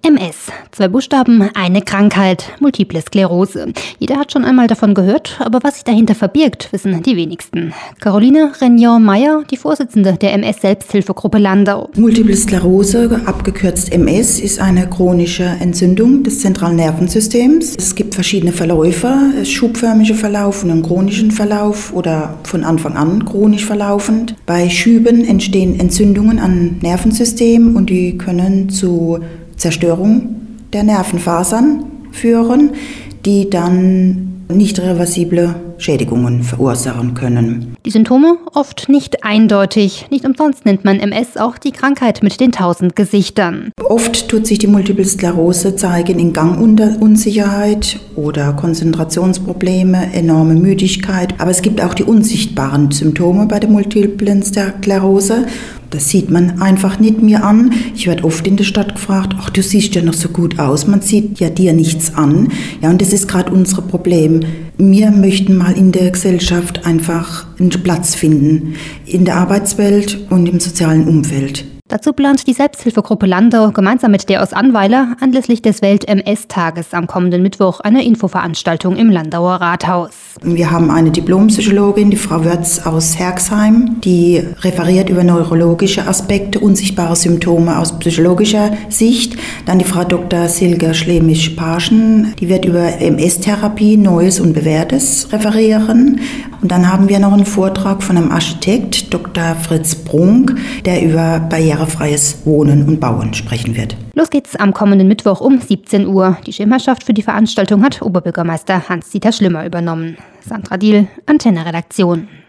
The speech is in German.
MS. 2 Buchstaben, eine Krankheit, Multiple Sklerose. Jeder hat schon einmal davon gehört, aber was sich dahinter verbirgt, wissen die wenigsten. Caroline Regnion-Meyer, die Vorsitzende der MS-Selbsthilfegruppe Landau. Multiple Sklerose, abgekürzt MS, ist eine chronische Entzündung des zentralen Nervensystems. Es gibt verschiedene Verläufe, schubförmige Verlauf und einen chronischen Verlauf oder von Anfang an chronisch verlaufend. Bei Schüben entstehen Entzündungen am Nervensystem und die können zu Zerstörung der Nervenfasern führen, die dann nicht reversible Schädigungen verursachen können. Die Symptome oft nicht eindeutig. Nicht umsonst nennt man MS auch die Krankheit mit den 1000 Gesichtern. Oft tut sich die Multiple Sklerose zeigen in Gangunsicherheit oder Konzentrationsprobleme, enorme Müdigkeit. Aber es gibt auch die unsichtbaren Symptome bei der Multiplen Sklerose. Das sieht man einfach nicht mir an. Ich werde oft in der Stadt gefragt, ach, du siehst ja noch so gut aus, man sieht ja dir nichts an. Ja, und das ist gerade unser Problem. Wir möchten mal in der Gesellschaft einfach einen Platz finden, in der Arbeitswelt und im sozialen Umfeld. Dazu plant die Selbsthilfegruppe Landau gemeinsam mit der aus Annweiler anlässlich des Welt-MS-Tages am kommenden Mittwoch eine Infoveranstaltung im Landauer Rathaus. Wir haben eine Diplompsychologin, die Frau Wörz aus Herxheim, die referiert über neurologische Aspekte, unsichtbare Symptome aus psychologischer Sicht. Dann die Frau Dr. Silke Schlemisch-Parschen, die wird über MS-Therapie, Neues und Bewährtes referieren. Und dann haben wir noch einen Vortrag von einem Architekt, Dr. Fritz Brunk, der über barrierefreies Wohnen und Bauen sprechen wird. Los geht's am kommenden Mittwoch um 17 Uhr. Die Schirmherrschaft für die Veranstaltung hat Oberbürgermeister Hans-Dieter Schlimmer übernommen. Sandra Diel, Antenne Redaktion.